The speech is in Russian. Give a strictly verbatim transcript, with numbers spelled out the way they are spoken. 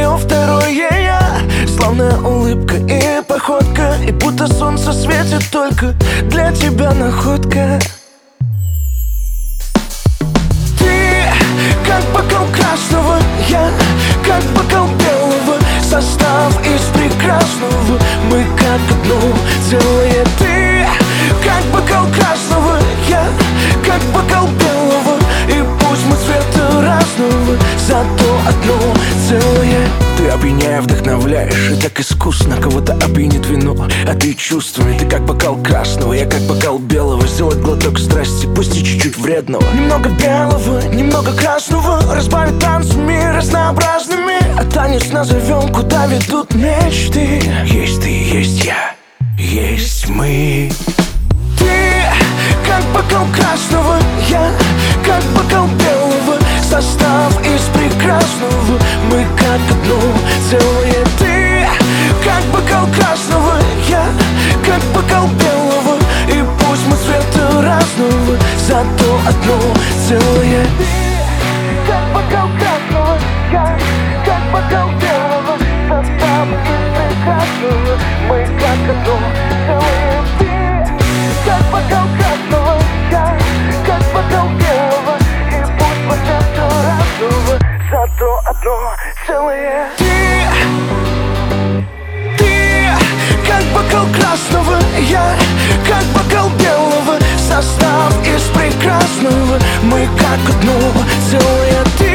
твое второе я. Славная улыбка и походка, и будто солнце светит только для тебя находка. Ты как бокал красного, я как бокал белого. Состав из прекрасного, мы как одно целое. Ты как бокал красного, я как бокал белого. И пусть мы цвета разного, зато одно целое. Ты опьяняя вдохновляешь, и так искусно кого-то опьянит вино. А ты чувствами, ты как бокал красного, я как бокал белого. Сделать глоток страсти, пусть и чуть-чуть вредного. Немного белого, немного красного, разбавить танцами разнообразными. А танец назовем, куда ведут мечты. Есть ты, есть я, есть мы. Ты как бокал красного, я как бокал белого. Состав из прекрасного, мы как одно целое. Ты как бокал красного, я как бокал белого. И пусть мы цвета разного, зато одно целое. Ты как бокал красного, я как бокал белого. Состав из прекрасного, мы как одно целое. Ты как бокал красного, я как бокал белого. И пусть мы цвета разного, зато одно целое. Ты, ты как бокал красного, я как бокал белого. Состав из прекрасного, мы как одно целое. Ты